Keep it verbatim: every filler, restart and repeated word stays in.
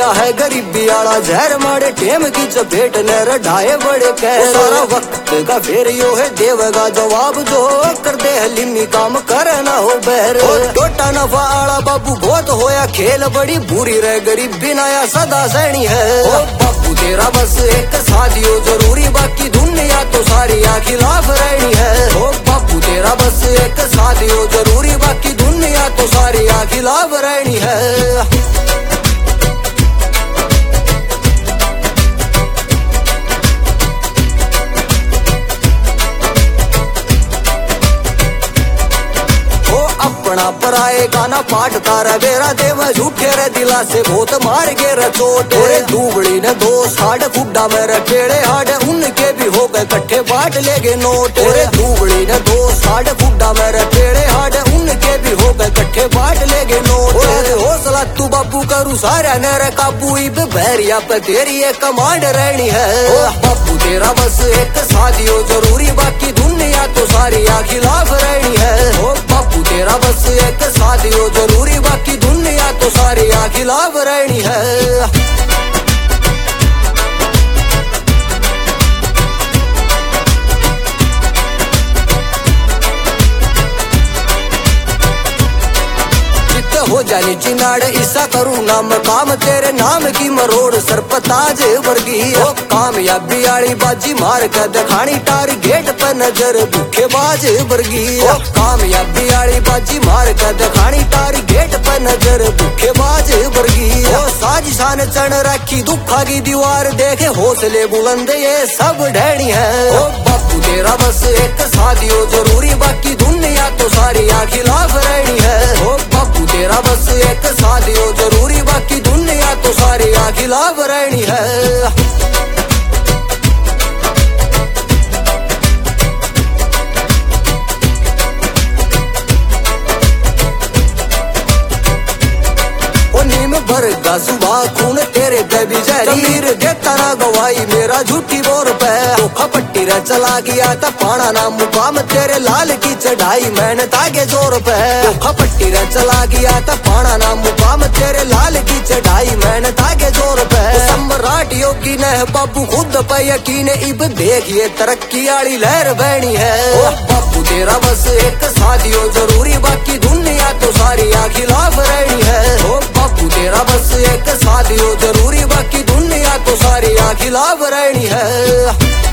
है गरीबी आला जहर मारे टेम की चपेट न रढ़ाए बड़े कह सारा वक्त का फेर यो है देवगा जवाब जो कर दे हलीमी काम करे ना हो बहर टोटा नफा आला बाबू बहुत होया खेल बड़ी बुरी रह गरीबी नाया सदा सैनी है ओ बाबू तेरा बस एक साथियो जरूरी बाकी दुनिया तो सारी आ खिलाफ रहनी है ओ बाबू तेरा बस एक साथियो जरूरी बाकी दुनिया तो सारी आ खिलाफ रहनी है। अपना पराए गाना पाट तारा बेरा दे मैं झूठे रे दिला से बहुत मार के रचोट रे दूबड़ी ने दो साढ़ फुड्डा मेरे पेड़े हाड उनके भी हो गए कट्ठे बाट लेगे नोट रे दूबड़ी ने दो साढ़ फुड्डा मेरे पेड़े हाड उनके भी हो गए कट्ठे बाट लेगे नोट हौसला तू बाबू करू सारा नेरे काबू इब बहरिया पे तेरी एक कमांड रहनी है बाबू तेरा बस एक साथियो जरूरी बाकी दुनिया तो सारी आ खिलाफ रहनी है ओ बाबू तेरा बस एक साथियो जरूरी बाकी दुनिया तो सारी आ खिलाफ रहनी है। हो जानी चिनाड़ ईसा करूँ नाम काम तेरे नाम की मरोड़ सरपताज वर्गी ओ कामयाबी आली बाजी मार कर दिखानी टार गेट पर नजर भूखेबाज वर्गी ओ कामयाबी आली बाजी मार कर दिखानी टार गेट पर नजर भूखेबाज वर्गी ओ साज शान चढ़ रखी दुखा की दीवार देखे हौसले बुलंद ये सब ढहनी है ओ बापू तेरा बस एक साथियो जरूरी बाकी दुनिया तो सारी आ खिलाफ रहनी है ओ बापू तेरा बस एक साथियो जरूरी बाकी दुनिया तो सारी आ खिलाफ रहनी है। भरगा सुबह खून तेरे दबी जमीर देता ना गवाही मेरा झूठी बोर पे धोखा पट्टी रे चला गया था पाना ना मुकाम तेरे लाल की चढ़ाई मैंने तागे जोर पे धोखा पट्टी रे चला गया था पाना ना मुकाम तेरे लाल की चढ़ाई मैंने तागे जोर पे सम्राट योगी ने बाबू खुद पे यकीन इब देखिए तरक्की आली लहर बहनी है ओ बाबू तेरा बस एक साथियो जरूरी बाकी दुनिया तो सारी आ खिलाफ रहनी है ओ बाबू तेरा बस एक साथियो जरूरी बाकी दुनिया तो सारी आ खिलाफ रहनी है।